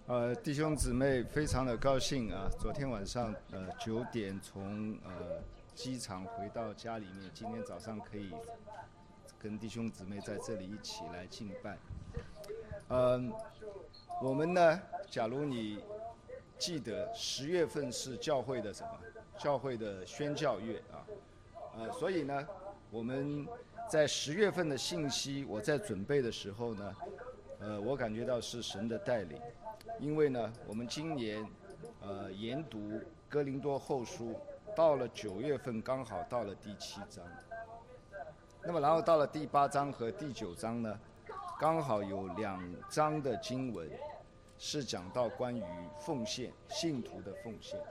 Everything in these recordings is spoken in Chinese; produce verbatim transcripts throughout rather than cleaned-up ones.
呃，弟兄姊妹，非常的高兴啊！昨天晚上呃九点从呃机场回到家里面，今天早上可以跟弟兄姊妹在这里一起来敬拜。嗯、呃，我们呢，假如你记得十月份是教会的什么？教会的宣教月啊，呃，所以呢，我们在十月份的信息，我在准备的时候呢，呃，我感觉到是神的带领。因为呢，我们今年呃研读哥林多后书，到了九月份刚好到了第七章，那么然后到了第八章和第九章呢，刚好有两章的经文是讲到关于奉献，信徒的奉献。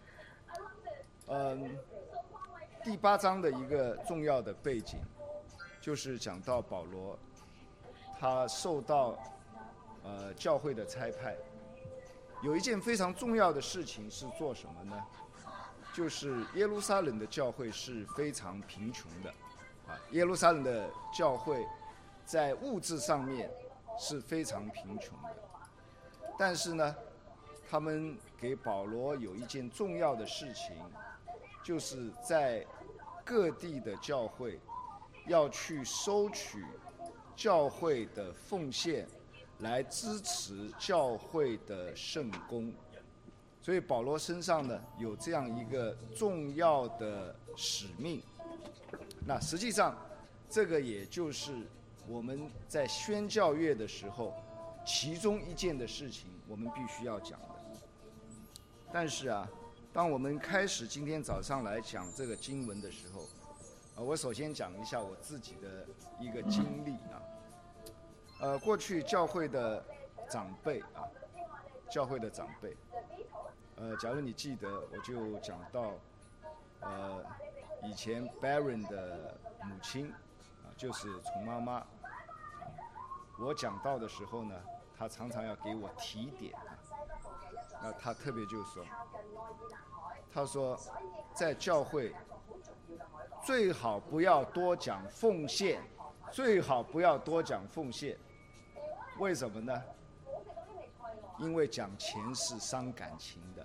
嗯，第八章的一个重要的背景，就是讲到保罗，他受到呃教会的差派。有一件非常重要的事情是做什么呢？就是耶路撒冷的教会是非常贫穷的，啊，耶路撒冷的教会在物质上面是非常贫穷的，但是呢，他们给保罗有一件重要的事情，就是在各地的教会要去收取教会的奉献，来支持教会的圣工。所以保罗身上呢有这样一个重要的使命。那实际上这个也就是我们在宣教月的时候其中一件的事情，我们必须要讲的。但是啊，当我们开始今天早上来讲这个经文的时候，呃，我首先讲一下我自己的一个经历啊。呃，过去教会的长辈啊，教会的长辈，呃，假如你记得，我就讲到，呃，以前 Baron 的母亲啊，就是虫妈妈，我讲到的时候呢，她常常要给我提点啊，那她特别就说，她说，在教会最好不要多讲奉献，最好不要多讲奉献。为什么呢？因为讲钱是伤感情的。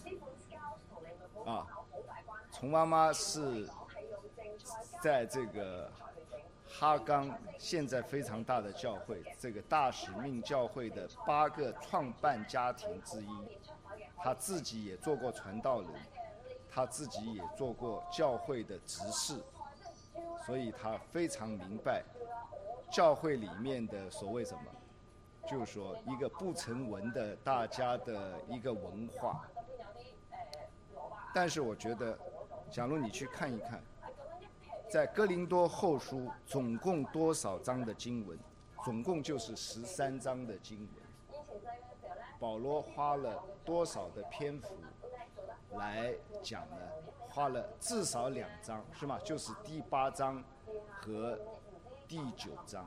啊，虫妈妈是在这个哈冈现在非常大的教会，这个大使命教会的八个创办家庭之一。他自己也做过传道人，他自己也做过教会的执事，所以他非常明白教会里面的所谓什么。就是说一个不成文的大家的一个文化。但是我觉得假如你去看一看在哥林多后书总共多少章的经文，总共就是十三章的经文，保罗花了多少的篇幅来讲呢？花了至少两章，是吗？就是第八章和第九章。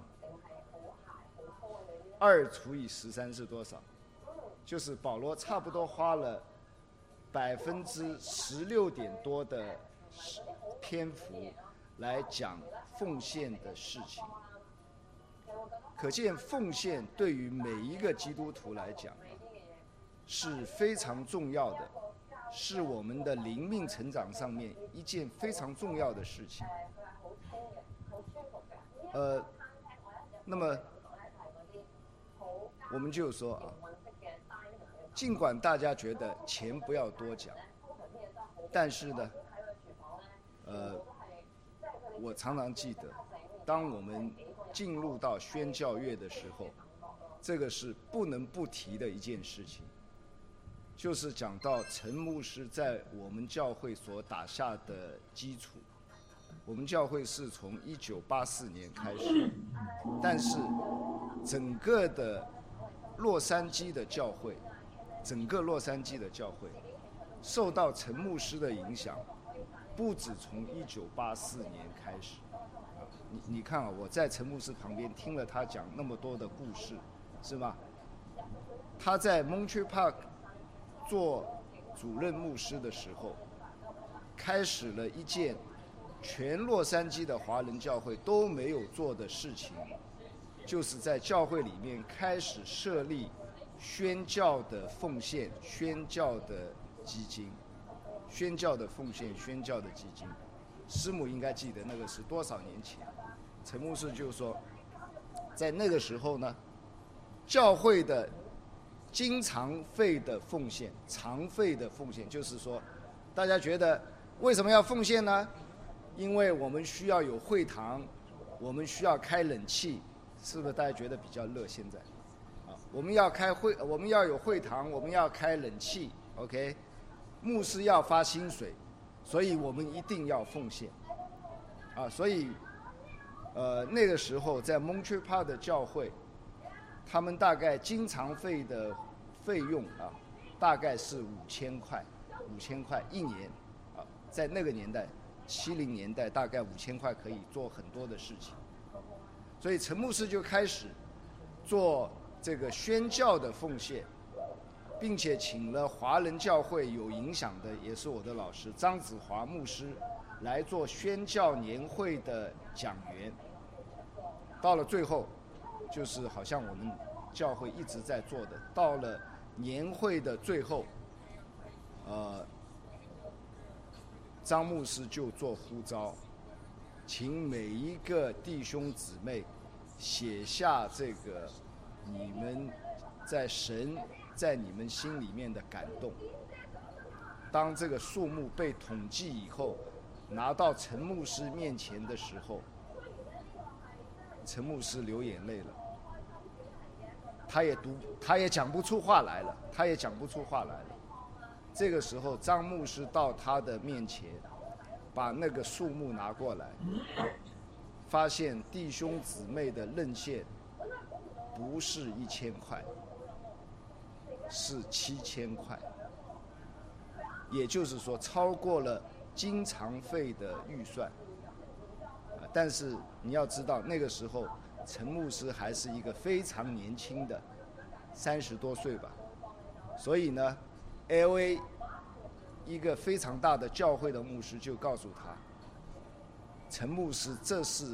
二除以十三是多少？就是保罗差不多花了百分之十六点多的篇幅来讲奉献的事情。可见奉献对于每一个基督徒来讲是非常重要的，是我们的灵命成长上面一件非常重要的事情。呃，那么我们就说啊，尽管大家觉得钱不要多讲，但是呢，呃，我常常记得，当我们进入到宣教月的时候，这个是不能不提的一件事情，就是讲到陈牧师在我们教会所打下的基础。我们教会是从一九八四年开始，但是整个的洛杉矶的教会，整个洛杉矶的教会受到陈牧师的影响，不止从一九八四年开始。啊，你你看啊，我在陈牧师旁边听了他讲那么多的故事，是吗？他在 Monterey Park 做主任牧师的时候，开始了一件全洛杉矶的华人教会都没有做的事情，就是在教会里面开始设立宣教的奉献、宣教的基金、宣教的奉献、宣教的基金。师母应该记得那个是多少年前？陈牧师就说，在那个时候呢，教会的经常费的奉献、常费的奉献，就是说，大家觉得为什么要奉献呢？因为我们需要有会堂，我们需要开冷气，是不是大家觉得比较热？现在，啊，我们要开会，我们要有会堂，我们要开冷气 ，OK， 牧师要发薪水，所以我们一定要奉献，啊，所以，呃，那个时候在蒙特帕的教会，他们大概经常费的费用啊，大概是五千块，五千块一年，啊，在那个年代。七零年代大概五千块可以做很多的事情，所以陈牧师就开始做这个宣教的奉献，并且请了华人教会有影响的，也是我的老师张子华牧师来做宣教年会的讲员。到了最后，就是好像我们教会一直在做的，到了年会的最后，呃。张牧师就做呼召，请每一个弟兄姊妹写下这个你们在神在你们心里面的感动。当这个数目被统计以后，拿到陈牧师面前的时候，陈牧师流眼泪了，他也读，他也讲不出话来了，他也讲不出话来了。这个时候，张牧师到他的面前，把那个数目拿过来，发现弟兄姊妹的认献不是一千块，是七千块，也就是说超过了经常费的预算。但是你要知道，那个时候陈牧师还是一个非常年轻的，三十多岁吧，所以呢。L A 一个非常大的教会的牧师就告诉他，陈牧师，这是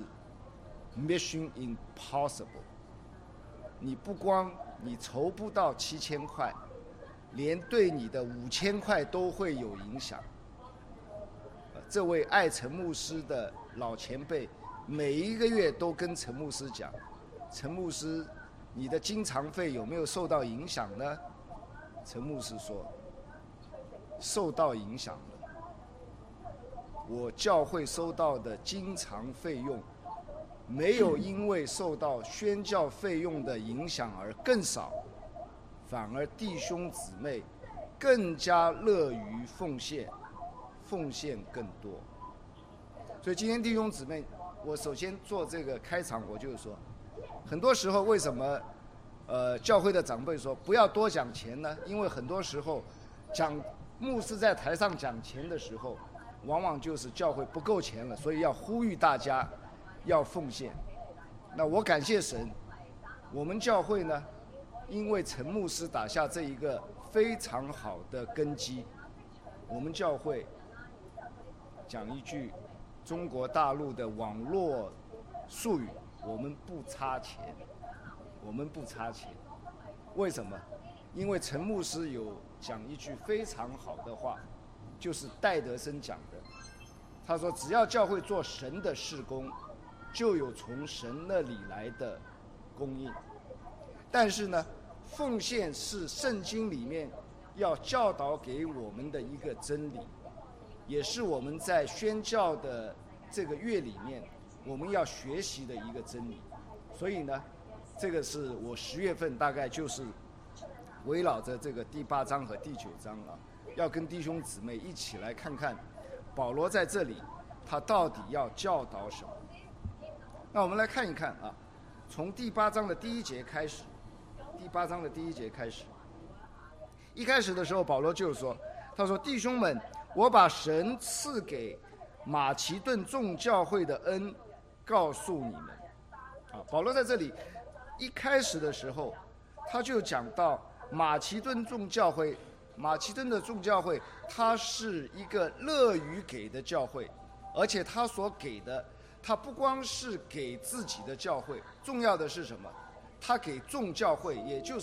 mission impossible。你不光你筹不到七千块，连对你的五千块都会有影响。这位爱陈牧师的老前辈，每一个月都跟陈牧师讲，陈牧师，你的经常费有没有受到影响呢？陈牧师说。受到影响了，我教会收到的经常费用，没有因为受到宣教费用的影响而更少，反而弟兄姊妹更加乐于奉献，奉献更多。所以今天弟兄姊妹，我首先做这个开场，我就是说，很多时候为什么，呃，教会的长辈说不要多讲钱呢？因为很多时候讲。牧师在台上讲钱的时候，往往就是教会不够钱了，所以要呼吁大家要奉献。那我感谢神，我们教会呢，因为陈牧师打下这一个非常好的根基，我们教会讲一句中国大陆的网络术语，我们不差钱，我们不差钱。为什么？因为陈牧师有讲一句非常好的话，就是戴德生讲的。他说：“只要教会做神的事工，就有从神那里来的供应。”但是呢，奉献是圣经里面要教导给我们的一个真理，也是我们在宣教的这个月里面我们要学习的一个真理。所以呢，这个是我十月份大概就是。围绕着这个第八章和第九章啊，要跟弟兄姊妹一起来看看，保罗在这里他到底要教导什么？那我们来看一看啊，从第八章的第一节开始，第八章的第一节开始，一开始的时候，保罗就说，他说：“弟兄们，我把神赐给马其顿众教会的恩告诉你们。”啊，保罗在这里一开始的时候，他就讲到。马其顿众教会，马其顿的众教会，它是一个乐于给的教会，而且他所给的，他不光是给自己的教会，重要的是什么？他给众教会，也就是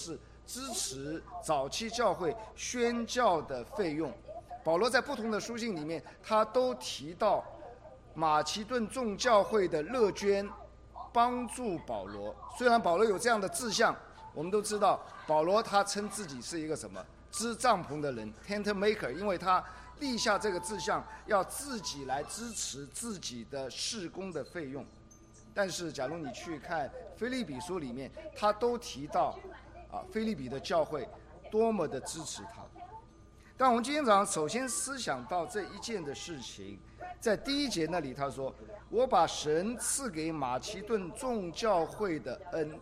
支持早期教会宣教的费用。保罗在不同的书信里面，他都提到马其顿众教会的乐捐帮助保罗。虽然保罗有这样的志向，我们都知道保罗他称自己是一个什么织帐篷的人 tent maker， 因为他立下这个志向，要自己来支持自己的事工的费用。但是假如你去看腓立比书里面，他都提到啊，腓立比的教会多么的支持他。但我们今天早上首先思想到这一件的事情，在第一节那里他说，我把神赐给马其顿众教会的恩。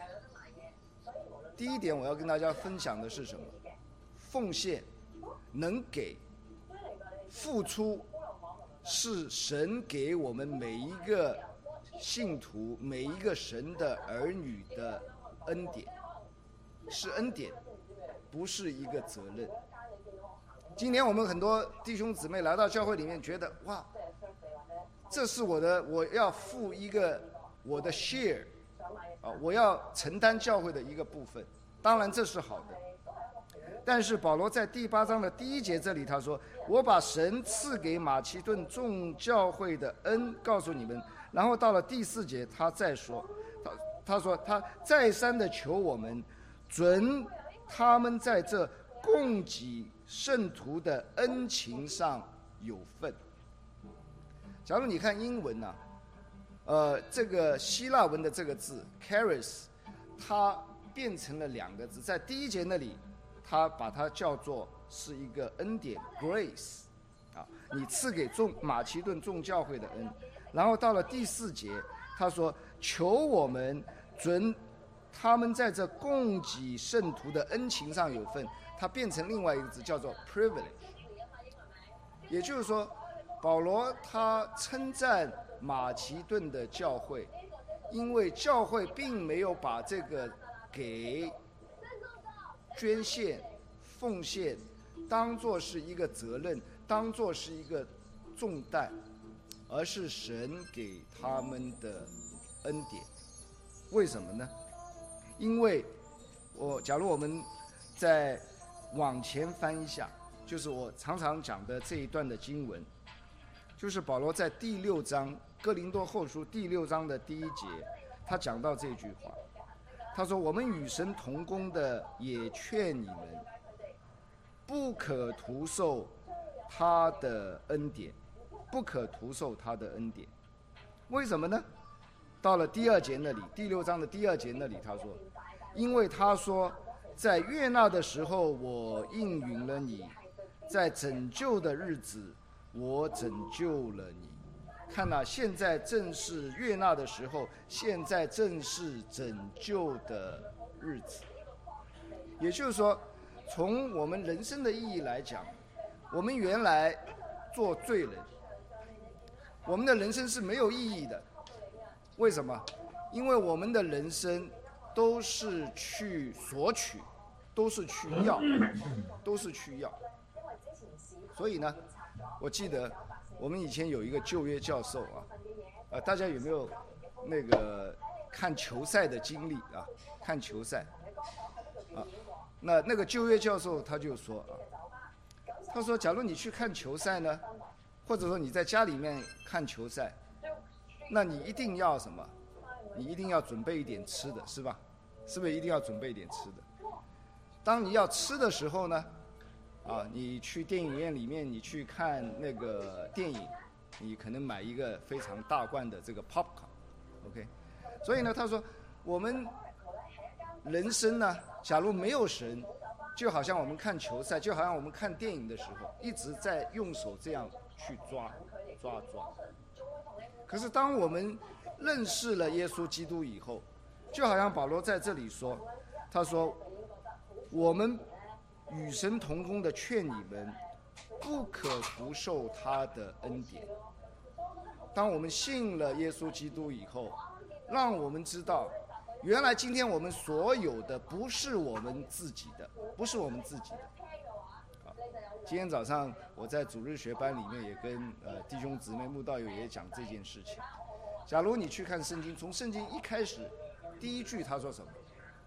第一点我要跟大家分享的是什么？奉献，能给，付出，是神给我们每一个信徒、每一个神的儿女的恩典，是恩典，不是一个责任。今年我们很多弟兄姊妹来到教会里面，觉得哇，这是我的，我要付一个我的 share 啊，我要承担教会的一个部分。当然这是好的，但是保罗在第八章的第一节这里他说，我把神赐给马其顿众教会的恩告诉你们。然后到了第四节他再说，他他说他再三的求我们准他们在这供给圣徒的恩情上有份。假如你看英文啊，呃，这个希腊文的这个字 charis， 它变成了两个字，在第一节那里，他把它叫做是一个恩典 grace， 啊，你赐给众马其顿众教会的恩。然后到了第四节，他说求我们准他们在这供给圣徒的恩情上有份，它变成另外一个字叫做 privilege。 也就是说，保罗他称赞马其顿的教会，因为教会并没有把这个给捐献奉献当作是一个责任，当作是一个重担，而是神给他们的恩典。为什么呢？因为我假如我们再往前翻一下，就是我常常讲的这一段的经文，就是保罗在第六章哥林多后书第六章的第一节，他讲到这句话，他说我们与神同工的也劝你们不可徒受他的恩典，不可徒受他的恩典。为什么呢？到了第二节那里，第六章的第二节那里他说，因为他说在悦纳的时候我应允了你，在拯救的日子我拯救了你。看哪、啊，现在正是悦纳的时候，现在正是拯救的日子。也就是说，从我们人生的意义来讲，我们原来做罪人，我们的人生是没有意义的。为什么？因为我们的人生都是去索取，都是去要，都是去要。所以呢，我记得我们以前有一个旧约教授啊，呃，大家有没有那个看球赛的经历啊？看球赛啊，那那个旧约教授他就说啊，他说，假如你去看球赛呢，或者说你在家里面看球赛，那你一定要什么？你一定要准备一点吃的，是吧？是不是一定要准备一点吃的？当你要吃的时候呢，啊，你去电影院里面，你去看那个电影，你可能买一个非常大罐的这个 popcorn，OK？ 所以呢，他说我们人生呢，假如没有神，就好像我们看球赛，就好像我们看电影的时候，一直在用手这样去抓抓抓。可是当我们认识了耶稣基督以后，就好像保罗在这里说，他说我们与神同工的劝你们不可不受他的恩典。当我们信了耶稣基督以后，让我们知道原来今天我们所有的不是我们自己的，不是我们自己的。今天早上我在主日学班里面也跟呃弟兄姊妹慕道友也讲这件事情。假如你去看圣经，从圣经一开始第一句他说什么？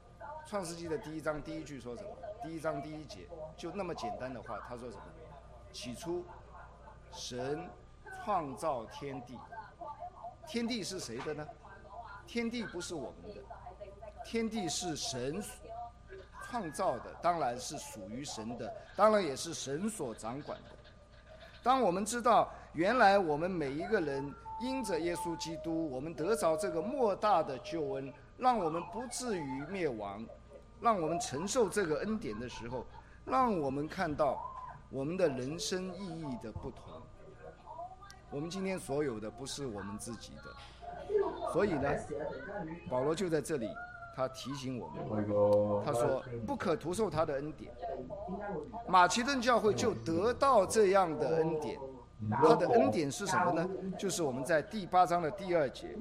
创世纪的第一章第一句说什么？第一章第一节就那么简单的话，他说什么？起初，神创造天地。天地是谁的呢？天地不是我们的，天地是神创造的，当然是属于神的，当然也是神所掌管的。当我们知道原来我们每一个人因着耶稣基督，我们得着这个莫大的救恩，让我们不至于灭亡，让我们承受这个恩典的时候，让我们看到我们的人生意义的不同。我们今天所有的不是我们自己的，所以呢，保罗就在这里，他提醒我们，他说不可徒受他的恩典。马其顿教会就得到这样的恩典，他的恩典是什么呢？就是我们在第八章的第二节，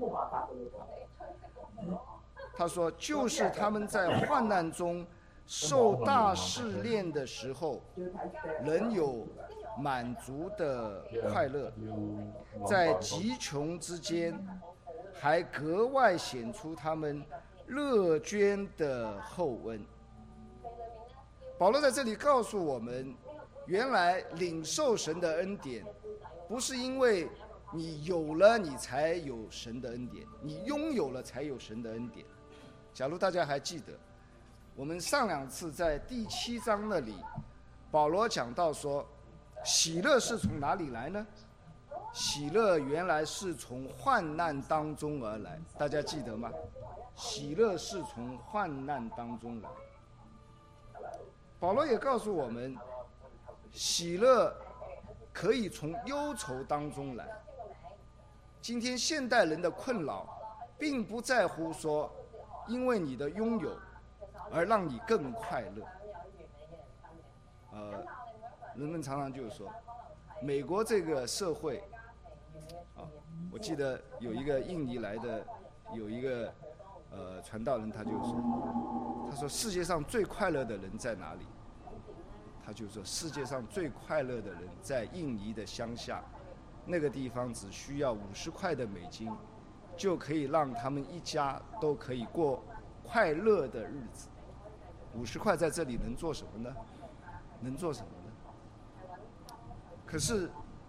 他说就是他们在患难中受大试炼的时候，仍有满足的快乐，在极穷之间还格外显出他们乐捐的厚恩。保罗在这里告诉我们，原来领受神的恩典不是因为你有了你才有神的恩典，你拥有了才有神的恩典。假如大家还记得，我们上两次在第七章那里，保罗讲到说，喜乐是从哪里来呢？喜乐原来是从患难当中而来，大家记得吗？喜乐是从患难当中来。保罗也告诉我们，喜乐可以从忧愁当中来。今天现代人的困扰，并不在乎说，因为你的拥有而让你更快乐。呃，人们常常就说，美国这个社会，啊，我记得有一个印尼来的，有一个呃传道人，他就说，他说世界上最快乐的人在哪里？他就说世界上最快乐的人在印尼的乡下，那个地方只需要五十块的美金，就可以让他们一家都可以过快乐的日子。五十块在这里能做什么呢？能做什么呢？可是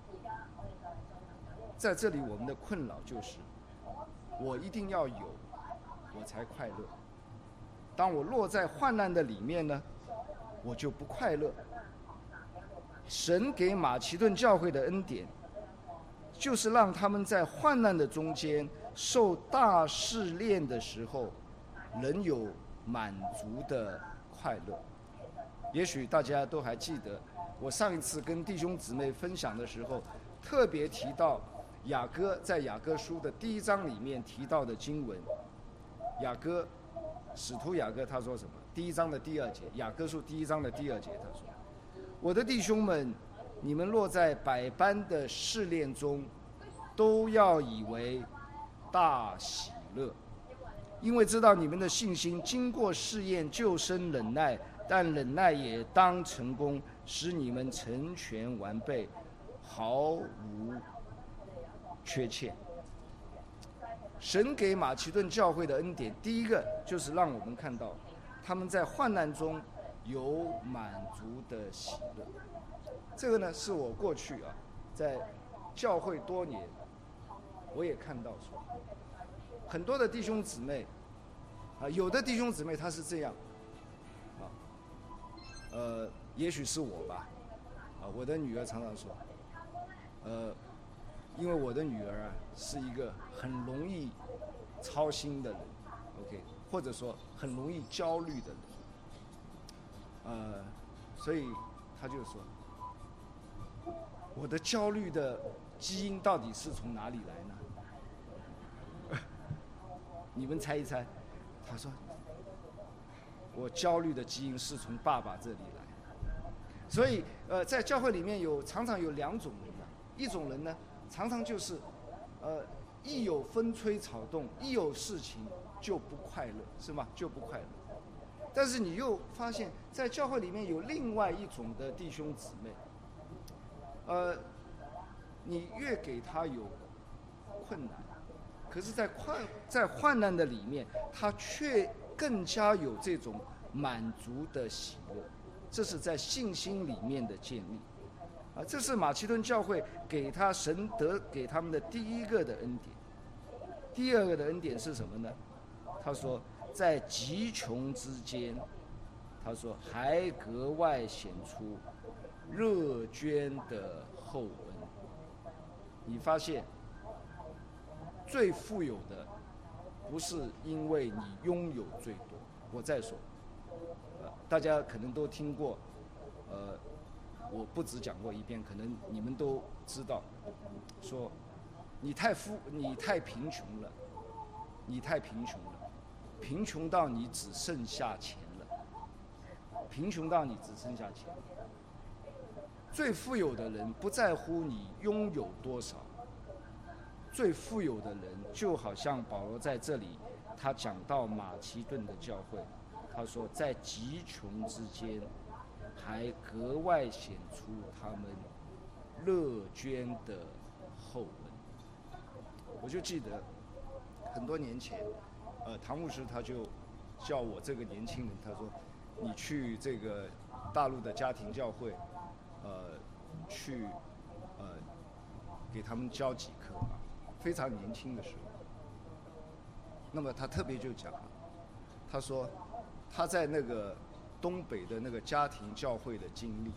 在这里我们的困扰就是，我一定要有，我才快乐。当我落在患难的里面呢，我就不快乐。神给马其顿教会的恩典，就是让他们在患难的中间受大试炼的时候，仍有满足的快乐。也许大家都还记得，我上一次跟弟兄姊妹分享的时候，特别提到雅歌，在雅歌书的第一章里面提到的经文。雅歌，使徒雅歌他说什么？第一章的第二节，雅歌书第一章的第二节，他说：“我的弟兄们，你们落在百般的试炼中，都要以为大喜乐，因为知道你们的信心经过试验，就生忍耐，但忍耐也当成功，使你们成全完备，毫无缺欠。”神给马其顿教会的恩典，第一个就是让我们看到他们在患难中有满足的喜乐。这个呢，是我过去啊在教会多年，我也看到说，很多的弟兄姊妹啊，有的弟兄姊妹他是这样啊，呃，也许是我吧，啊，我的女儿常常说，呃，因为我的女儿啊是一个很容易操心的人 ，OK， 或者说很容易焦虑的人，呃，所以她就说，我的焦虑的基因到底是从哪里来呢？你们猜一猜。她说，我焦虑的基因是从爸爸这里来。所以，呃，在教会里面有常常有两种人啊，一种人呢，常常就是，呃，一有风吹草动，一有事情就不快乐，是吗？就不快乐。但是你又发现，在教会里面有另外一种的弟兄姊妹，呃，你越给他有困难，可是在患在患难的里面，他却更加有这种满足的喜乐，这是在信心里面的建立。啊，这是马其顿教会给他神得给他们的第一个的恩典。第二个的恩典是什么呢？他说，在极穷之间，他说还格外显出热捐的厚恩。你发现，最富有的不是因为你拥有最多。我再说，呃，大家可能都听过，呃，我不止讲过一遍，可能你们都知道，说你太富，你太贫穷了，你太贫穷了，贫穷到你只剩下钱了，贫穷到你只剩下钱了。最富有的人不在乎你拥有多少，最富有的人就好像保罗在这里，他讲到马其顿的教会，他说在极穷之间，还格外显出他们乐捐的厚恩。我就记得很多年前，呃，唐牧师他就叫我这个年轻人，他说你去这个大陆的家庭教会，呃，去呃给他们教几课啊，非常年轻的时候。那么他特别就讲了，他说他在那个东北的那个家庭教会的经历，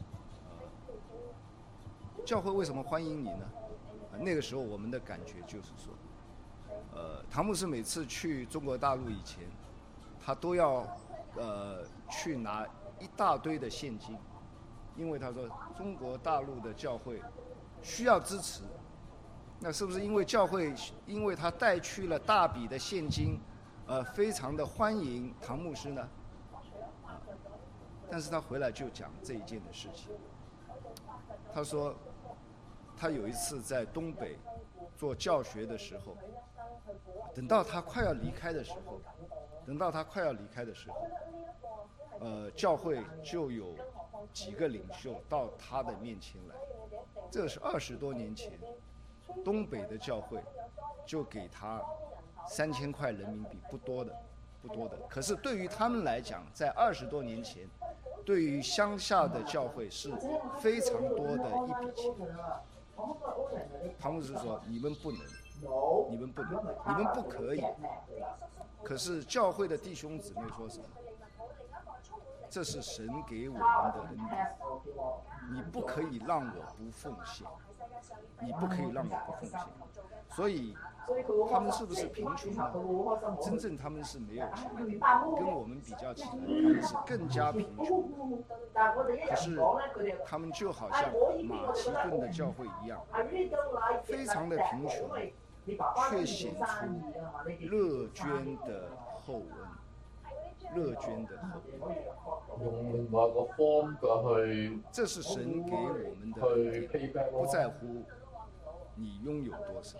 呃，教会为什么欢迎你呢？呃、那个时候我们的感觉就是说，呃，唐牧师每次去中国大陆以前，他都要呃去拿一大堆的现金，因为他说中国大陆的教会需要支持。那是不是因为教会，因为他带去了大笔的现金，呃，非常的欢迎唐牧师呢？啊，但是他回来就讲这一件的事情。他说，他有一次在东北做教学的时候，等到他快要离开的时候，等到他快要离开的时候，呃，教会就有几个领袖到他的面前来，这是二十多年前。东北的教会就给他三千块人民币，不多的，不多的。可是对于他们来讲，在二十多年前，对于乡下的教会是非常多的一笔钱。唐牧师说：“你们不能，你们不能，你们不可以。”可是教会的弟兄姊妹说什么？这是神给我们的恩典，你不可以让我不奉献。你不可以让我不奉献，所以他们是不是贫穷呢？真正他们是没有钱，跟我们比较起来，他们是更加贫穷。可是他们就好像马其顿的教会一样，非常的贫穷，却显出乐捐的厚恩，乐捐的厚恩。 用另外一個方法去， 這是神給我們的恩典，不在乎你擁有多少。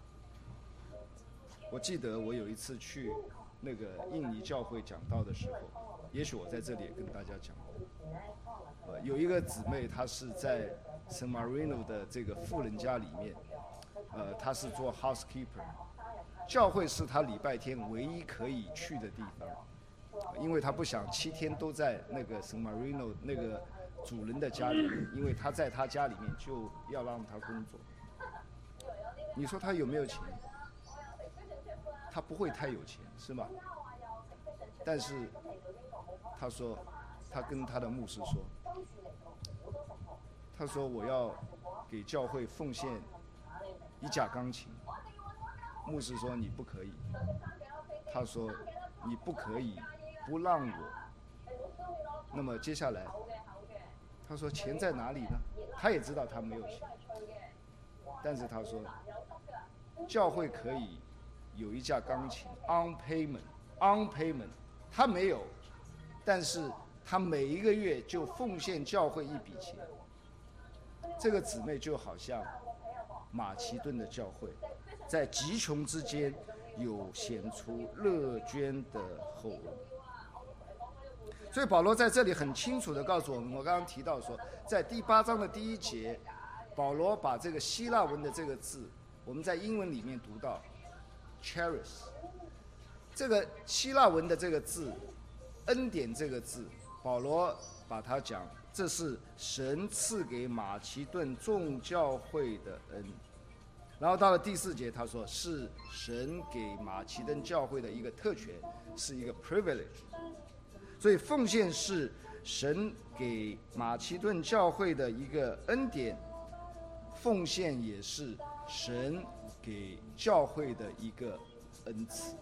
我記得我有一次去那個印尼教會講道的時候，也許我在這裡也跟大家講過，呃，有一個姊妹，她是在 San Marino 的這個富人家裡面，呃，她是做 housekeeper， 教會是她禮拜天唯一可以去的地方。因為他不想七天都在那個 San Marino 那個主人的家裡面，因為他在他家裡面就要讓他工作。你說他有沒有錢？他不會太有錢，是嗎？但是他說，他跟他的牧師說，他說我要給教會奉獻一架鋼琴。牧師說你不可以。他說你不可以。不讓我，那麼接下來，他說錢在哪裡呢？他也知道他沒有錢，但是他說，教會可以有一架鋼琴 on payment on payment， 他沒有，但是他每一個月就奉獻教會一筆錢。這個姊妹就好像馬其頓的教會，在極窮之間有顯出樂捐的厚恩。所以保羅在這裡很清楚地告訴我們，我剛剛提到說，在第八章的第一節，保羅把這個希臘文的這個字，我們在英文裡面讀到 cherish， 这个希腊文的这个字恩典这个字，保罗把它讲这是神赐给马其顿众教会的恩。然后到了第四节他说是神给马其顿教会的一个特权，是一个 privilege。 所以奉献是神给马其顿教会的一个恩典，奉献也是神给教会的一个恩赐。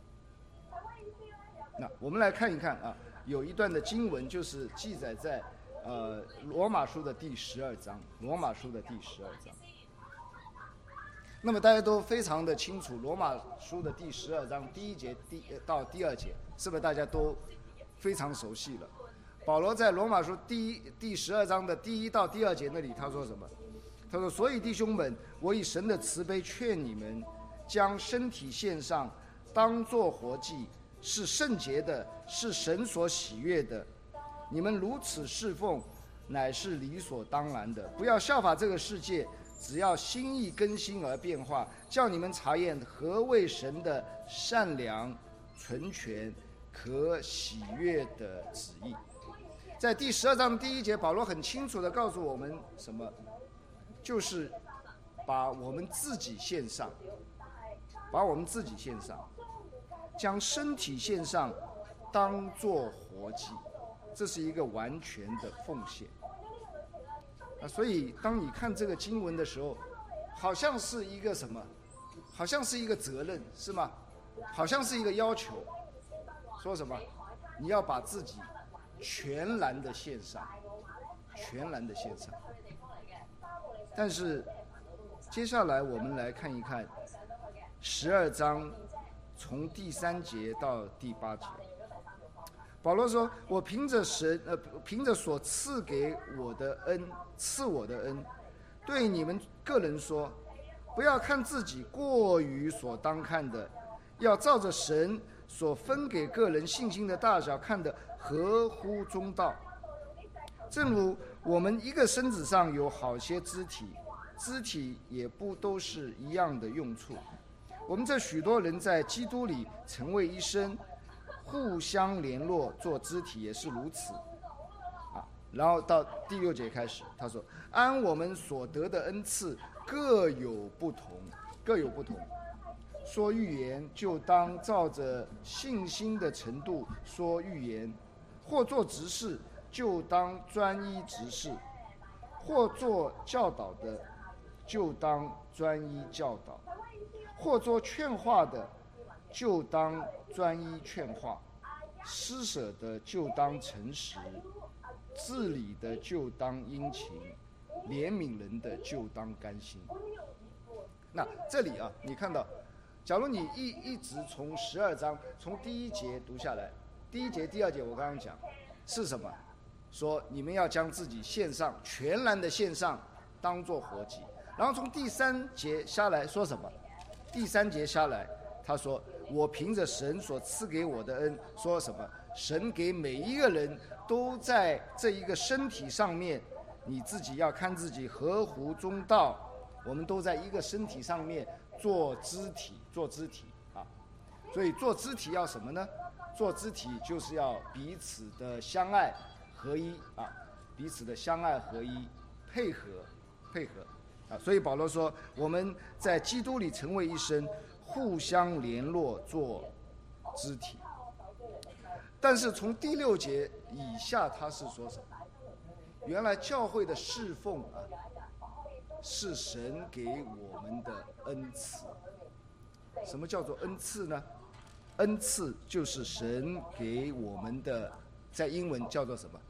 那我们来看一看啊，有一段的经文就是记载在呃罗马书的第十二章，罗马书的第十二章。那么大家都非常的清楚，罗马书的第十二章第一节第到第二节，是不是大家都非常熟悉了？保罗在罗马书第一第十二章的第一到第二节那里，他说什么？他说：“所以弟兄们，我以神的慈悲劝你们，将身体献上，当作活祭，是圣洁的，是神所喜悦的。你们如此侍奉，乃是理所当然的。不要效法这个世界，只要心意更新而变化，叫你们查验何为神的善良、纯全、可喜悦的旨意。”在第十二章第一节，保罗很清楚地告诉我们什么？就是把我们自己献上，把我们自己献上，将身体献上，当作活祭，这是一个完全的奉献。啊，所以当你看这个经文的时候，好像是一个什么？好像是一个责任，是吗？好像是一个要求，说什么？你要把自己全然的献上，全然的献上。但是接下来我们来看一看十二章从第三节到第八节。保罗说：“我凭着神呃，凭着所赐给我的恩，赐我的恩，对你们个人说，不要看自己过于所当看的，要照着神所分给个人信心的大小看得合乎中道。正如我们一个身子上有好些肢体，肢体也不都是一样的用处。我们这许多人在基督里成为一身，互相联络做肢体也是如此。啊，然后到第六节开始，他说：按我们所得的恩赐各有不同，各有不同。说预言就当照着信心的程度说预言，或做执事就当专一执事，或做教导的就当专一教导，或做劝化的就当专一劝化，施舍的就当诚实，治理的就当殷勤，怜悯人的就当甘心。那这里啊，你看到，假如你一一直从十二章从第一节读下来，第一节、第二节我刚刚讲是什么？说你们要将自己献上，全然的献上，当作活祭。然后从第三节下来说什么？第三节下来，他说：我凭着神所赐给我的恩，说什么？神给每一个人都在这一个身体上面，你自己要看自己合乎中道。我们都在一个身体上面做肢体，做肢体啊。所以做肢体要什么呢？做肢体就是要彼此的相爱合一啊，彼此的相爱合一，配合，配合啊。所以保罗说，我们在基督里成为一身，互相联络做肢体。但是从第六节以下，他是说什么？原来教会的侍奉啊，是神给我们的恩赐。什么叫做恩赐呢？恩赐就是神给我们的，在英文叫做什么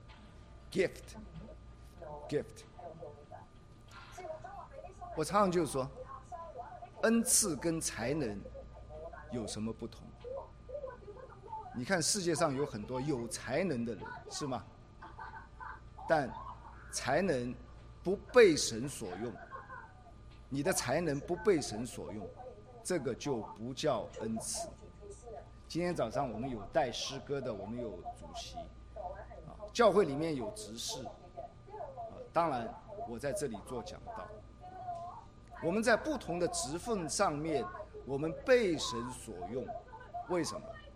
？gift，gift。gift。我常常就说，恩赐跟才能有什么不同？你看世界上有很多有才能的人，是吗？但才能不被神所用，你的才能不被神所用，这个就不叫恩赐。今天早上我们有带诗歌的，我们有主席，啊，教会里面有执事，啊，当然我在这里做讲道。我们在不同的职分上面，我们被神所用，为什么？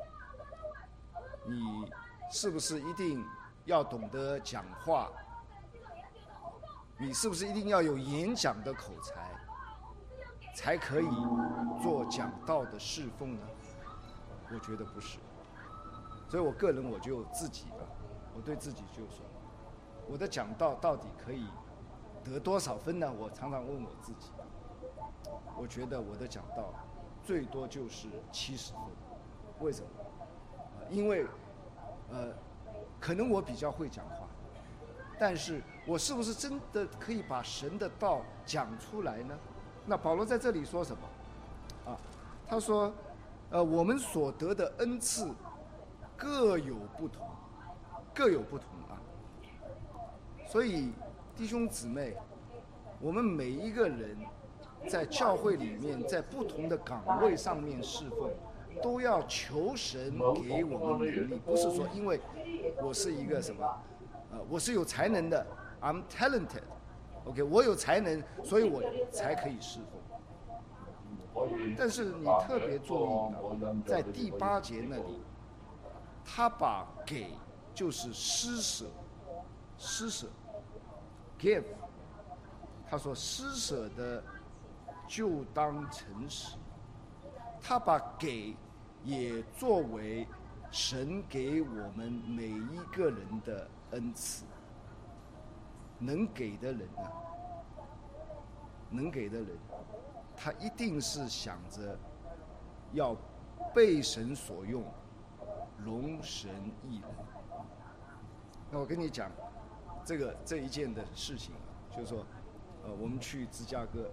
你是不是一定要懂得讲话？你是不是一定要有演讲的口才，才可以做讲道的侍奉呢？我觉得不是。所以我个人我就自己吧，我对自己就说，我的讲道到底可以得多少分呢？我常常问我自己，我觉得我的讲道最多就是七十分。为什么？因为呃，可能我比较会讲话，但是我是不是真的可以把神的道讲出来呢？那保罗在这里说什么？啊，他说，呃，我们所得的恩赐各有不同，各有不同啊。所以弟兄姊妹，我们每一个人在教会里面，在不同的岗位上面侍奉，都要求神给我们能力，不是说因为我是一个什么，呃，我是有才能的 ，I'm talented，OK， 我有才能，所以我才可以侍奉。但是你特别注意啊，在第八节那里，他把给就是施舍，施舍 ，give， 他说施舍的就当诚实，他把给也作为神给我们每一个人的恩赐。能给的人啊，能给的人，他一定是想着要被神所用，容神一人。那我跟你讲，这个这一件的事情啊，就是说，呃，我们去芝加哥，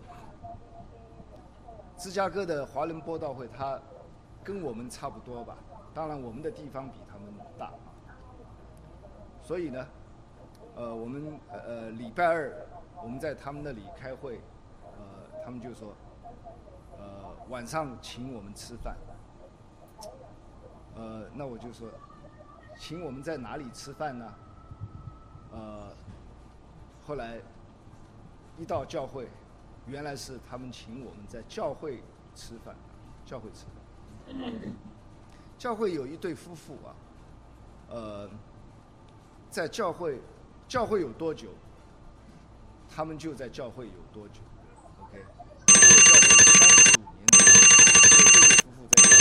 芝加哥的华人播道会，它跟我们差不多吧，当然我们的地方比他们大啊，所以呢，呃，我们呃礼拜二我们在他们那里开会，呃，他们就说，呃，晚上请我们吃饭，呃，那我就说，请我们在哪里吃饭呢？呃，后来一到教会，原来是他们请我们在教会吃饭，教会吃饭。教会有一对夫妇啊，呃，在教会，教会有多久，他们就在教会有多久 ，OK。这个教会有三十五年的，所以这对夫妇在教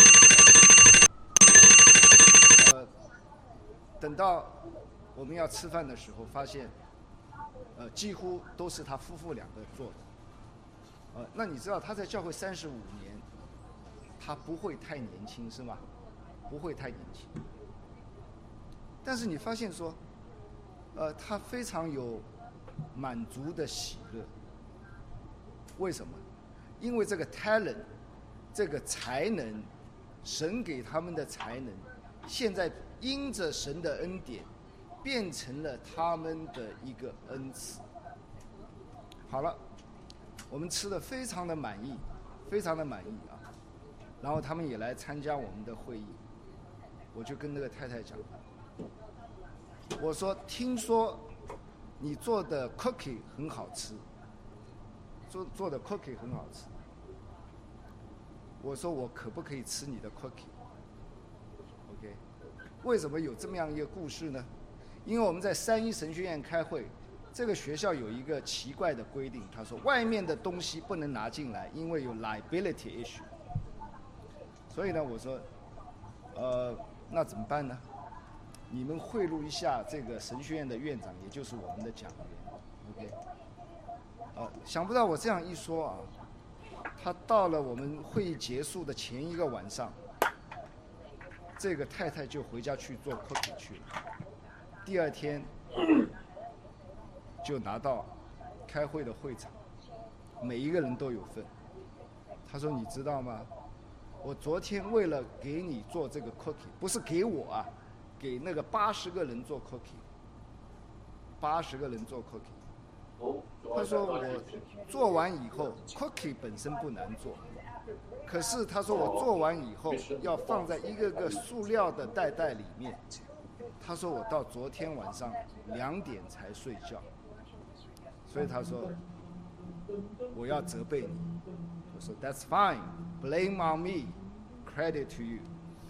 会。呃，等到我们要吃饭的时候，发现，呃，几乎都是他夫妇两个做的。呃，那你知道他在教会三十五年，他不会太年轻是吗？不会太年轻。但是你发现说，呃，他非常有满足的喜乐。为什么？因为这个 talent， 这个才能，神给他们的才能，现在因着神的恩典，变成了他们的一个恩赐。好了，我们吃的非常的满意，非常的满意啊。然后他们也来参加我们的会议，我就跟那个太太讲，我说听说你做的 cookie 很好吃，做做的 cookie 很好吃。我说我可不可以吃你的 cookie？OK， 为什么有这么样一个故事呢？因为我们在三一神学院开会，这个学校有一个奇怪的规定，他说外面的东西不能拿进来，因为有 liability issue。所以呢，我说，呃，那怎么办呢？你们贿赂一下这个神学院的院长，也就是我们的讲员 ，OK。呃，想不到我这样一说啊，他到了我们会议结束的前一个晚上，这个太太就回家去做 cookie 去了。第二天就拿到开会的会场，每一个人都有份。他说：“你知道吗？我昨天为了给你做这个 cookie， 不是给我啊，给那个八十个人做 cookie， 八十个人做 cookie。他说我做完以后 ，cookie 本身不难做，可是他说我做完以后要放在一个个塑料的袋袋里面。他说我到昨天晚上两点才睡觉，所以他说我要责备你。我说 That's fine, blame on me, credit to you。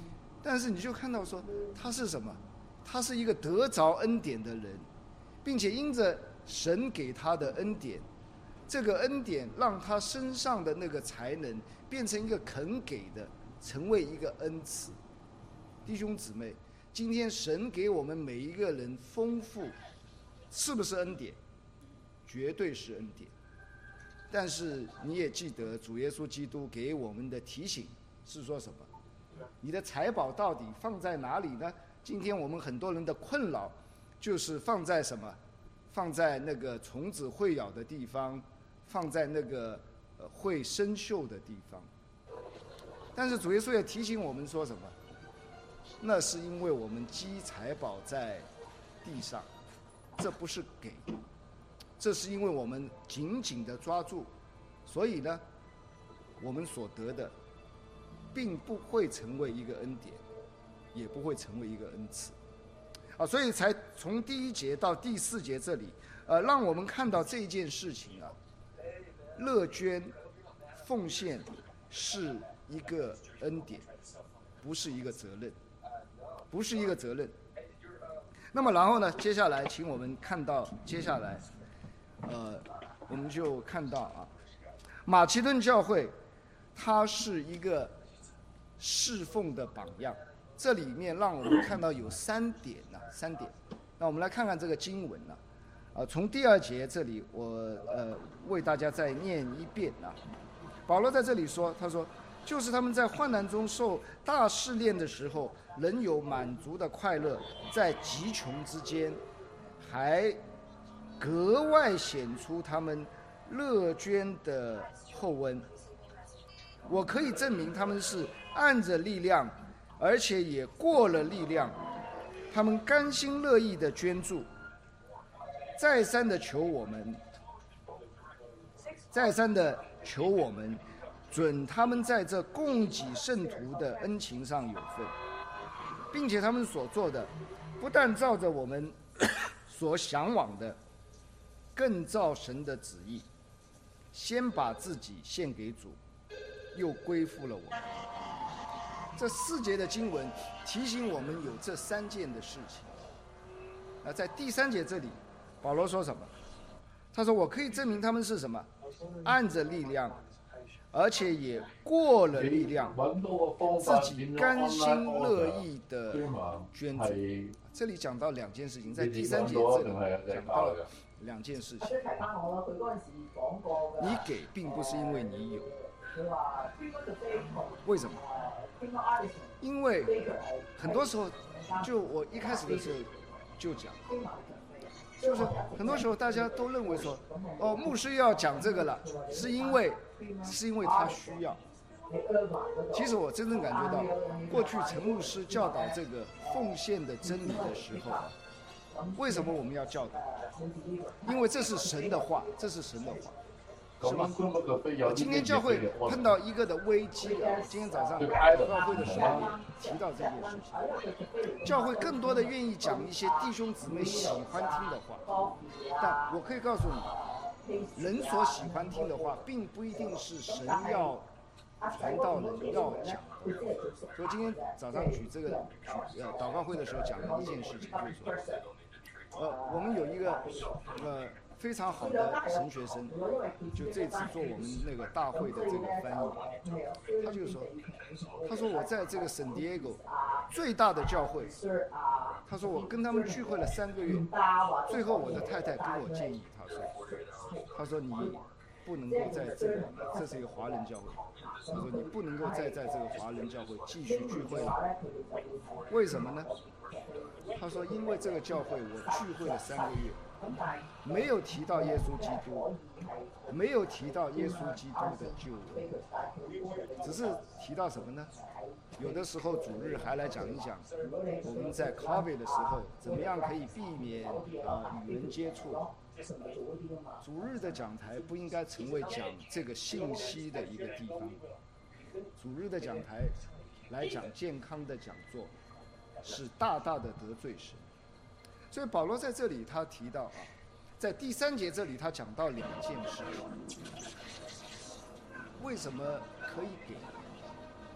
但是你就看到说他是什么？他是一个得着恩典的人，并且因着神给他的恩典，这个恩典让他身上的那个才能变成一个肯给的，成为一个恩赐。弟兄姊妹，今天神给我们每一个人丰富，是不是恩典？绝对是恩典。但是你也记得主耶稣基督给我们的提醒是说什么？你的财宝到底放在哪里呢？今天我们很多人的困扰就是放在什么？放在那个虫子会咬的地方，放在那个呃会生锈的地方。但是主耶稣也提醒我们说什么？那是因为我们积财宝在地上，这不是给，这是因为我们紧紧的抓住，所以呢，我们所得的并不会成为一个恩典，也不会成为一个恩赐，啊，所以才从第一节到第四节这里，呃，让我们看到这一件事情啊，乐捐奉献是一个恩典，不是一个责任，不是一个责任。那么然后呢，接下来请我们看到接下来，呃，我们就看到啊，马其顿教会它是一个侍奉的榜样。这里面让我们看到有三点呐、啊，三点。那我们来看看这个经文呐、啊，啊，从第二节这里我呃为大家再念一遍啊。保罗在这里说，他说，就是他们在患难中受大试炼的时候，仍有满足的快乐，在极穷之间，还格外显出他们乐捐的厚恩。我可以证明他们是按着力量，而且也过了力量，他们甘心乐意的捐助，再三的求我们，再三的求我们，准他们在这供给圣徒的恩情上有份，并且他们所做的，不但照着我们所向往的，更照神的旨意，先把自己献给主，又归附了我们。这四节的经文提醒我们有这三件的事情。那在第三节这里，保罗说什么？他说：“我可以证明他们是什么？按着力量，而且也过了力量，自己甘心乐意的捐助。”这里讲到两件事情，在第三节这里讲到了两件事情。你给并不是因为你有。为什么？因为很多时候，就我一开始的时候就讲，就是很多时候大家都认为说，哦，牧师要讲这个了，是因为是因为他需要。其实我真正感觉到，过去陈牧师教导这个奉献的真理的时候，为什么我们要教导？因为这是神的话，这是神的话。是吧？今天教会碰到一个的危机啊！今天早上祷告会的时候提到这件事情，教会更多的愿意讲一些弟兄姊妹喜欢听的话，但我可以告诉你，人所喜欢听的话，并不一定是神要传道人要讲的。所以今天早上举这个举呃祷告会的时候讲了一件事情，就是说，呃，我们有一个呃。非常好的神学生，就这次做我们那个大会的这个翻译，他就说，他说我在这个圣地亚哥最大的教会，他说我跟他们聚会了三个月，最后我的太太跟我建议，他说，他说你不能够在这个，这是一个华人教会，他说你不能够再在这个华人教会继续聚会了，为什么呢？他说因为这个教会我聚会了三个月。没有提到耶稣基督，没有提到耶稣基督的救恩，只是提到什么呢？有的时候主日还来讲一讲我们在 COVID 的时候怎么样可以避免呃与人接触。主日的讲台不应该成为讲这个信息的一个地方，主日的讲台来讲健康的讲座，是大大的得罪神。所以保罗在这里他提到啊，在第三节这里他讲到两件事情，为什么可以给？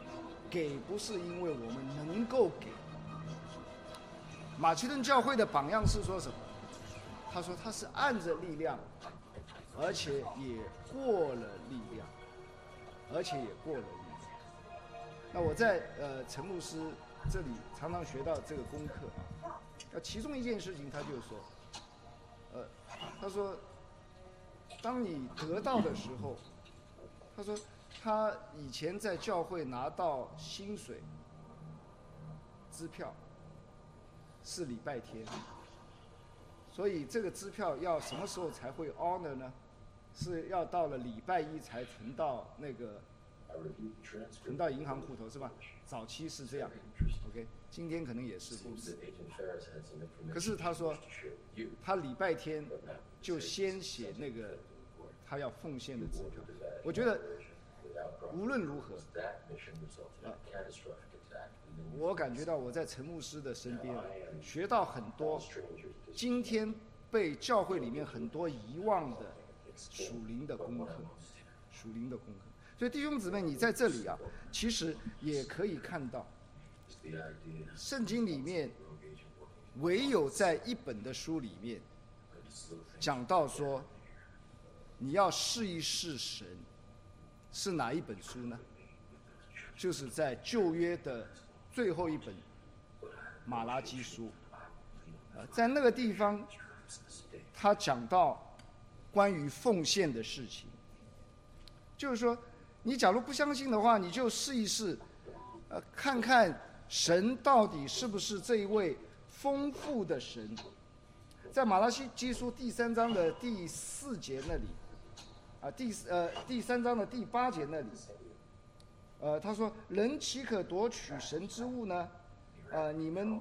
给不是因为我们能够给。马其顿教会的榜样是说什么？他说他是按着力量，而且也过了力量，而且也过了力量。那我在呃陈牧师这里常常学到这个功课啊，那其中一件事情他就说，呃，他说，当你得到的时候，他说他以前在教会拿到薪水支票是礼拜天，所以这个支票要什么时候才会 honor 呢？是要到了礼拜一才存到那个存到银行户头是吧？早期是这样 ，OK， 今天可能也是如此。可是他说，他礼拜天就先写那个他要奉献的支票。我觉得无论如何，啊，我感觉到我在陈牧师的身边学到很多，今天被教会里面很多遗忘的属灵的功课，属灵的功课。所以弟兄姊妹，你在这里啊，其实也可以看到，圣经里面唯有在一本的书里面讲到说，你要试一试神，是哪一本书呢？就是在旧约的最后一本马拉基书，呃，在那个地方，他讲到关于奉献的事情，就是说，你假如不相信的话，你就试一试，呃，看看神到底是不是这一位丰富的神。在马拉基书第三章的第四节那里，啊，第呃第三章的第八节那里，呃，他说：“人岂可夺取神之物呢？呃，你们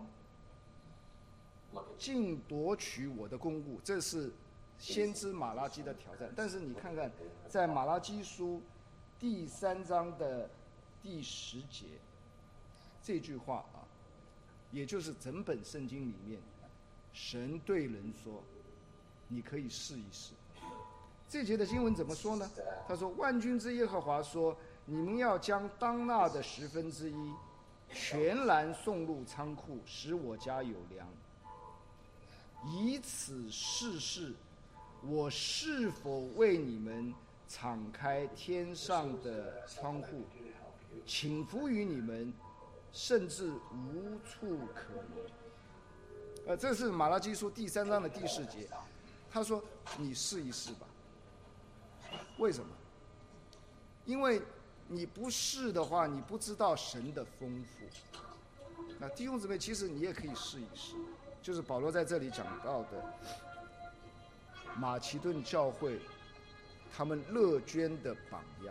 竟夺取我的公物。”这是先知马拉基的挑战。但是你看看，在马拉基书第三章的第十节，这句话啊，也就是整本圣经里面，神对人说：“你可以试一试。”这节的经文怎么说呢？他说：“万军之耶和华说，你们要将当纳的十分之一全然送入仓库，使我家有粮，以此试试我是否为你们敞开天上的窗户，倾福于你们，甚至无处可容。”呃，这是马拉基书第三章的第四节。他说：“你试一试吧。”为什么？因为你不试的话，你不知道神的丰富。那弟兄姊妹，其实你也可以试一试，就是保罗在这里讲到的马其顿教会他们乐捐的榜样。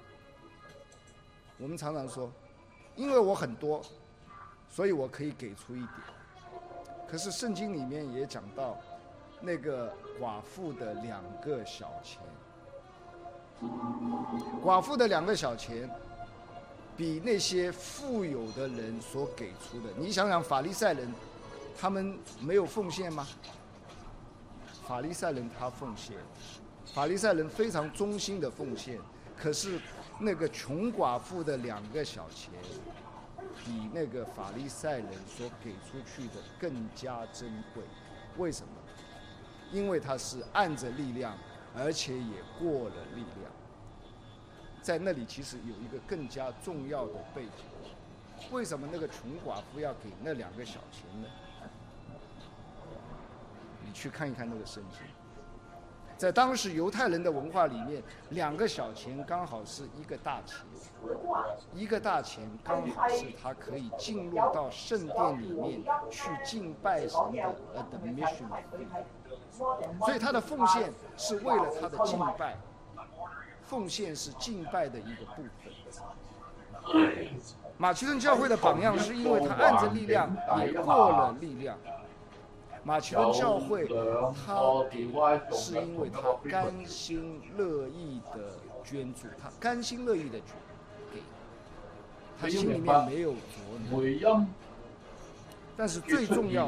我们常常说，因为我很多，所以我可以给出一点。可是圣经里面也讲到那个寡妇的两个小钱，寡妇的两个小钱比那些富有的人所给出的，你想想法利赛人他们没有奉献吗？法利赛人他奉献，法利赛人非常忠心的奉献，可是那个穷寡妇的两个小钱比那个法利赛人所给出去的更加珍贵。为什么？因为他是按着力量，而且也过了力量。在那里其实有一个更加重要的背景，为什么那个穷寡妇要给那两个小钱呢？你去看一看那个圣经，在当时犹太人的文化里面，两个小钱刚好是一个大钱，一个大钱刚好是他可以进入到圣殿里面去敬拜神的 admission fee， 所以他的奉献是为了他的敬拜，奉献是敬拜的一个部分。马其顿教会的榜样是因为他按着力量也过了力量。马其顿教会，他是因为他甘心乐意的捐助，他甘心乐意的给，他心里面没有琢磨。但是最重要的，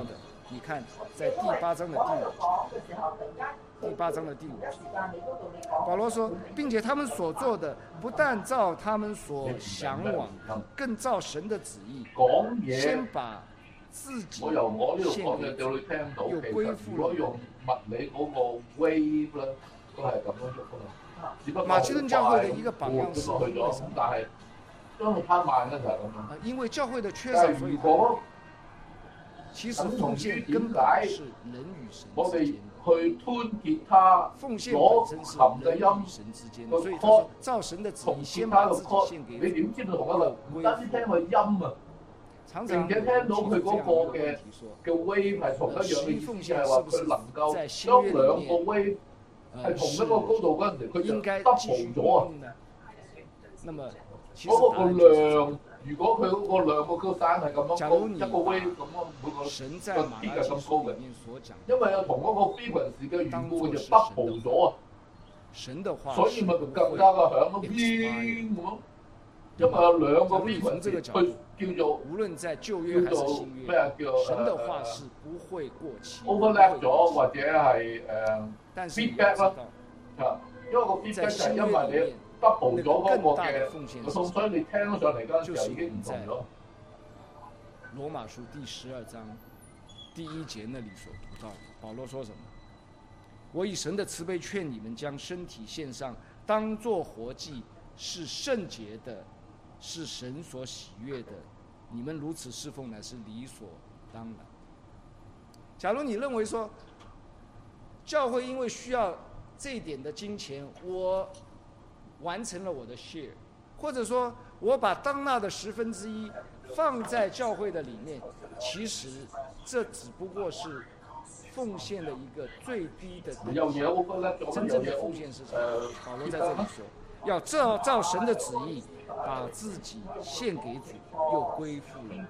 你看，在第八章的第五节，第八章的第五节，保罗说，并且他们所做的不但照他们所向往，更照神的旨意，先把自己我由我呢度獻給講嘅，叫你聽到， 又其實歸附了如果用物理嗰個 wave 咧，都係咁樣喐噶嘛。只不過馬其頓教會的一個榜樣是活咗去咗，咁但係將佢攤慢咧就係咁樣。 啊，因為教會的缺但少，所以係如果其實奉獻根本是人與神我哋之間的。 去吞結他奉獻攞本身是琴嘅人與音神之間的， 個所以他說 chord 照神的旨意， 同先結他個把自己 chord， 獻給你點知道同一個？唔歸單止聽佢音啊， 常常並且聽到佢嗰個嘅嘅 wave 係同一樣嘅意思，係話佢能夠將兩個 wave 係同一個高度嗰陣時，佢就應該繼 double 續咗啊！ 運用的。那麼其嗰個個實答案就是量，如果佢嗰個量個個山係咁樣高，一個 wave 咁樣每個神在個馬 peak 拉基係咁高嘅， 書裡面所講的， 因為有同嗰個 frequency 嘅緣故，佢就 double 咗啊！ 神的話所以咪更加嘅響咯，咁咯。因為有兩個 frequency 去叫做無論在舊約還是新咩啊約， 叫神的話是不會過期。 overlap 咗或者係誒但是你要 feedback 知道， 啦，因為個 feedback 就係因為你 double 咗嗰個嘅，所以你聽上嚟嗰陣時候已經唔同咗。 羅馬書第十二章第一節那裡所讀到的，保羅說什麼？我以神的慈悲勸你們將身體獻上，當作活祭，是聖潔的，是神所喜悅的。你們如此侍奉乃是理所當然。假如你認為說，教會因為需要這一點的金錢，我完成了我的 share， 或者說我把當納的十分之一放在教會的裡面，其實這只不過是奉獻的一個最低的等級。真正的奉獻是什麼？保羅在這裡說，要照照神的旨意，把自己獻給主，又歸附了。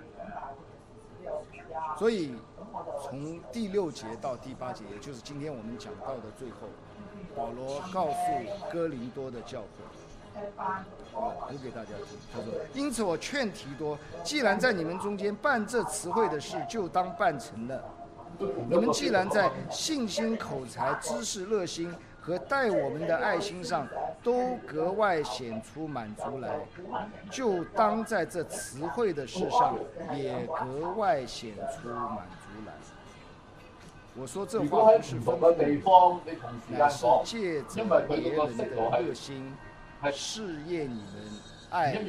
所以從第六節到第八節，也就是今天我們講到的最後，保羅告訴哥林多的教會，我讀給大家聽，他說：因此我勸提多，既然在你們中間辦這詞彙的事，就當辦成了。你們既然在信心、口才、知識、熱心和待我們的愛心上都格外顯出滿足來，就當在這詞彙的事上也格外顯出滿足來。我說這話不是吩咐你們，乃是借着別人的熱心試驗你們愛心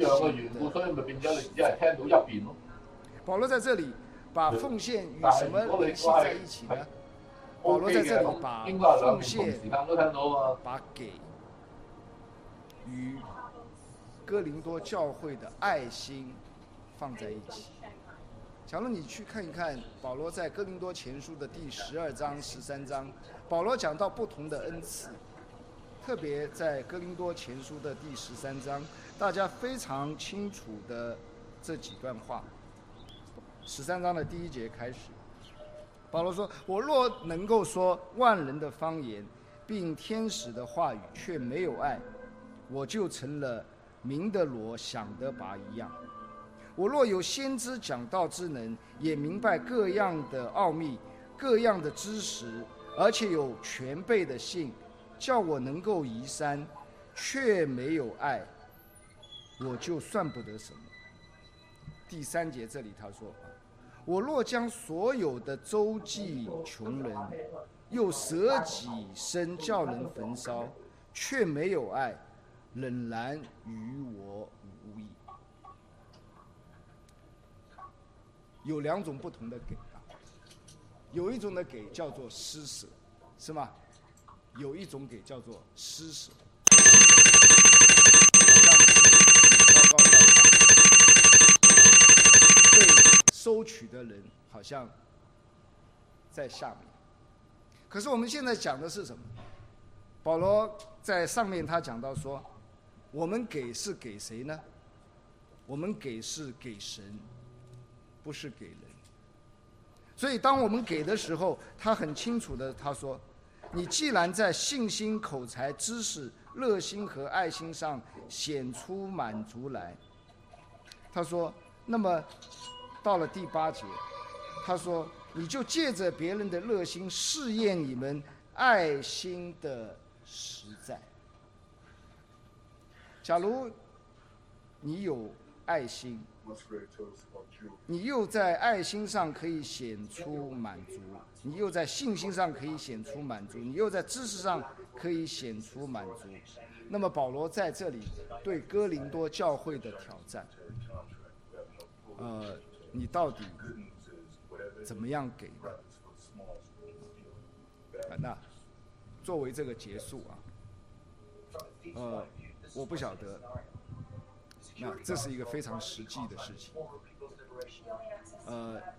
的。保羅在這裡把奉獻與什麼聯繫在一起呢？保羅在這裡把奉獻把給與哥林多教會的愛心放在一起。假如你去看一看保羅在哥林多前書的第十二章、十三章，保羅講到不同的恩賜，特別在哥林多前書的第十三章，大家非常清楚的這幾段話。十三章的第一節開始，保羅說：我若能夠說萬人的方言，並天使的話語，卻沒有愛，我就成了鳴的鑼，響的鈸一樣。我若有先知講道之能，也明白各樣的奧秘，各樣的知識，而且有全備的信，叫我能夠移山，卻沒有愛，我就算不得什麼。第三節這裡他說，我若將所有的周濟窮人，又捨己身叫人焚燒，卻沒有愛，仍然與我無益。有兩種不同的給啊，有一種的給叫做施捨，是嗎？有一種給叫做施捨，好像是高高在上，被收取的人好像在下面。可是我們現在講的是什麼？保羅在上面他講到說，我們給是給誰呢？我們給是給神，不是給人。所以當我們給的時候，他很清楚的他說，你既然在信心、口才、知識、熱心和愛心上顯出滿足來，他說，那麼到了第八節，他說， 你就借着别人的热心试验你们爱心的实在。假如你有爱心，你又在爱心上可以显出满足，你又在信心上可以显出满足，你又在知识上可以显出满足。那么保罗在这里对哥林多教会的挑战，呃，你到底怎么样给的？啊，那作为这个结束啊，呃，我不晓得。那这是一个非常实际的事情。呃，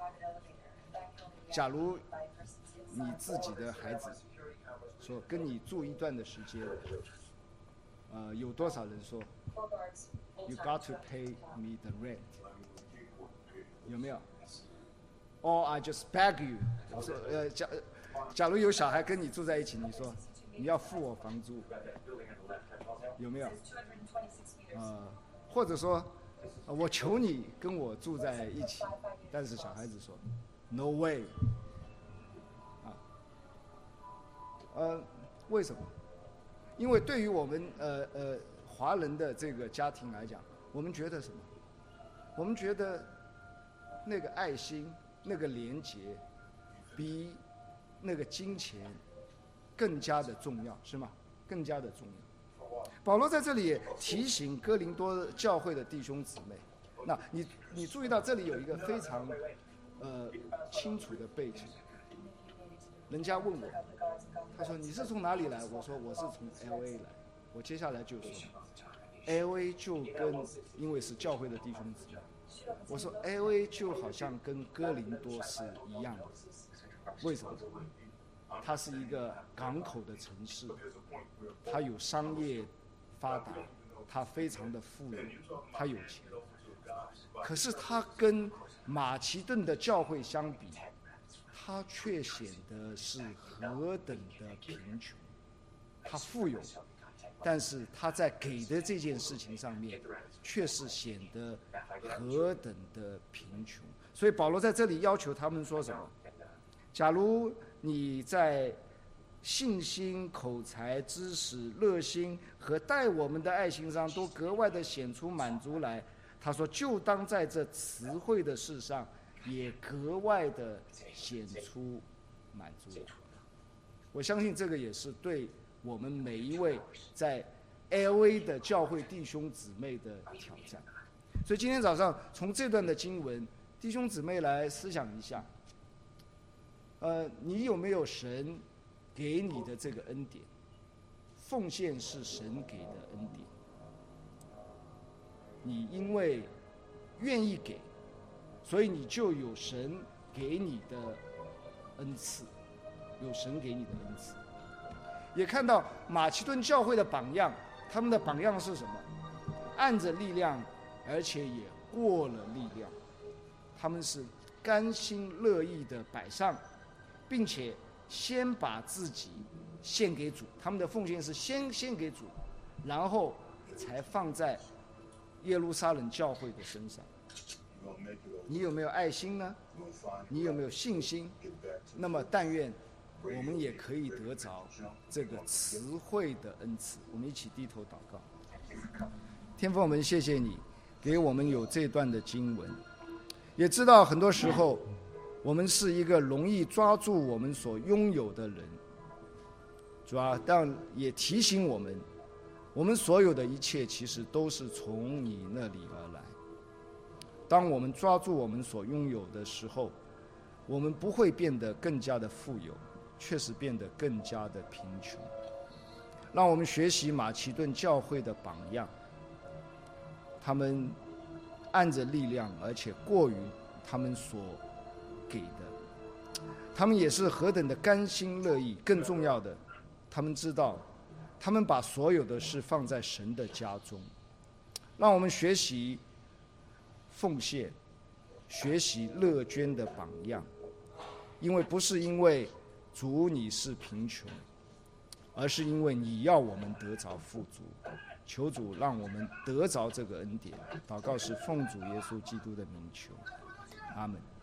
假如你自己的孩子说跟你住一段的时间，呃，有多少人说 "You got to pay me the rent"？ 有没有 ？Or I just beg you？ 我说，呃，假假如有小孩跟你住在一起，你说你要付我房租，有没有？呃。或者说，我求你跟我住在一起，但是小孩子说 ，No way， 啊，呃，为什么？因为对于我们呃呃华人的这个家庭来讲，我们觉得什么？我们觉得那个爱心、那个连结，比那个金钱更加的重要，是吗？更加的重要。保罗在这里也提醒哥林多教会的弟兄姊妹，那你你注意到这里有一个非常呃清楚的背景。人家问我，他说你是从哪里来？我说我是从 L A 来。我接下来就说 ，L A 就跟因为是教会的弟兄姊妹，我说 L A 就好像跟哥林多是一样的。为什么？它是一个港口的城市，它有商业发达，它非常的富有，它有钱。可是它跟马其顿的教会相比，它却显得是何等的贫穷。它富有，但是它在给的这件事情上面，却是显得何等的贫穷。所以保罗在这里要求他们说什么？假如你在信心、口才、知识、热心和待我们的爱心上都格外的显出满足来，他说就当在这词汇的事上也格外的显出满足。我相信这个也是对我们每一位在 L A 的教会弟兄姊妹的挑战。所以今天早上从这段的经文，弟兄姊妹来思想一下，呃，你有没有神给你的这个恩典？奉献是神给的恩典，你因为愿意给，所以你就有神给你的恩赐，有神给你的恩赐。也看到马其顿教会的榜样，他们的榜样是什么？按着力量，而且也过了力量，他们是甘心乐意的摆上，并且先把自己献给主，他们的奉献是先献给主，然后才放在耶路撒冷教会的身上。你有没有爱心呢？你有没有信心？那么但愿我们也可以得着这个词汇的恩赐。我们一起低头祷告。天父，我们谢谢你给我们有这段的经文，也知道很多时候我们是一个容易抓住我们所拥有的人，主啊，但也提醒我们，我们所有的一切其实都是从你那里而来。当我们抓住我们所拥有的时候，我们不会变得更加的富有，确实变得更加的贫穷。让我们学习马其顿教会的榜样，他们按着力量，而且过于他们所给的，他们也是何等的甘心乐意。更重要的，他们知道，他们把所有的事放在神的家中。让我们学习奉献，学习乐捐的榜样，因为不是因为主你是贫穷，而是因为你要我们得着富足。求主让我们得着这个恩典。祷告是奉主耶稣基督的名求，阿们。